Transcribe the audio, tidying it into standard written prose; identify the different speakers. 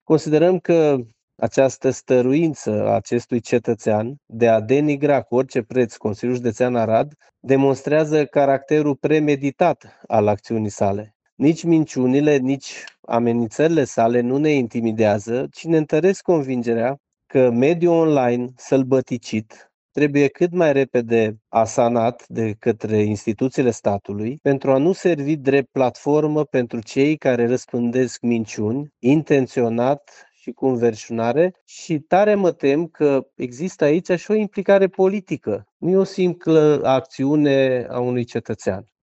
Speaker 1: Considerăm că această stăruință a acestui cetățean de a denigra cu orice preț Consiliul Județean Arad demonstrează caracterul premeditat al acțiunii sale. Nici minciunile, nici amenințările sale nu ne intimidează, ci ne întăresc convingerea că mediul online sălbăticit trebuie cât mai repede asanat de către instituțiile statului pentru a nu servi drept platformă pentru cei care răspândesc minciuni, intenționat și cu înverșunare, și tare mă tem că există aici și o implicare politică, nu e o simplă acțiune a unui cetățean.